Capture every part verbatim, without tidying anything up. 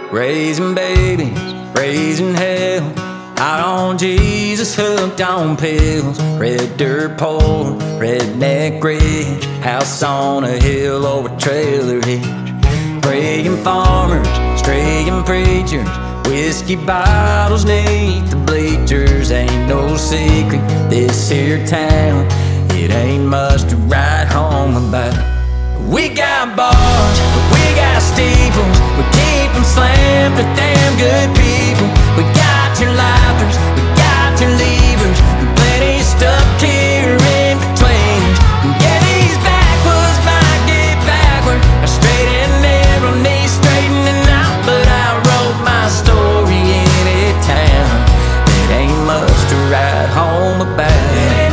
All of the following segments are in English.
Raising babies, raising hell, out on Jesus, hooked on pills. Red dirt poor, redneck rich, house on a hill or a trailer hitch. Praying farmers, straying preachers, whiskey bottles neath the bleachers. Ain't no secret, this here town, it ain't much to write home about. We got bars, we got steeples, we keep them slammed with damn good people. We got your lifers, we got your leavers, and plenty stuck here in between. Yeah, these backwoods might get backward, I straight and narrow, knees straightening out, but I wrote my story in a town that ain't much to write home about.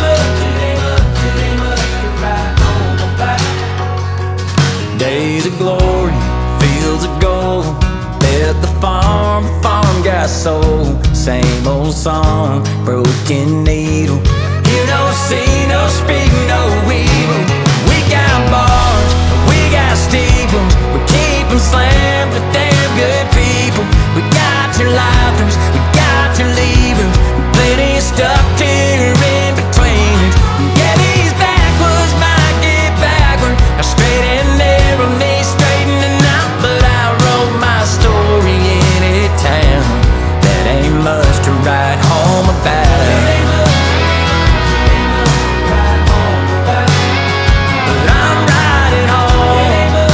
Days of glory, fields of gold, at the farm, the farm got sold. Same old song, broken needle. Hear no, see no, speak no evil. We got bars, we got steeples, we keep them slammed with damn good people. We got your lifers, we got your leavers, plenty stuck here in between. Yeah, these backwoods might get backward, I straight and narrow, knees straightening out, but I wrote my story in a town that ain't much to write home about. But I'm riding home,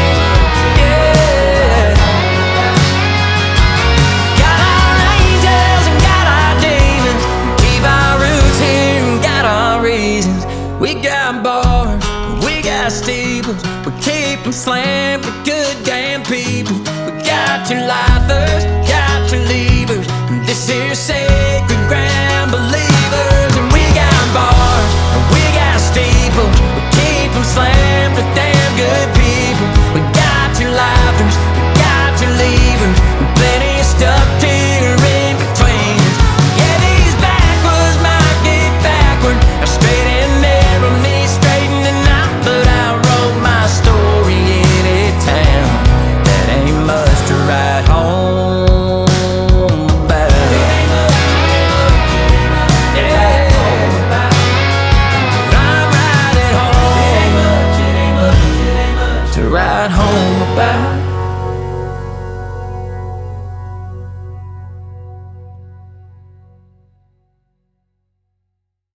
yeah. Got our angels and got our demons, keep our roots here and got our reasons. We got bars, we got steeples, we keep them slammed with good damn people. We got your lifers, got your leavers, this here says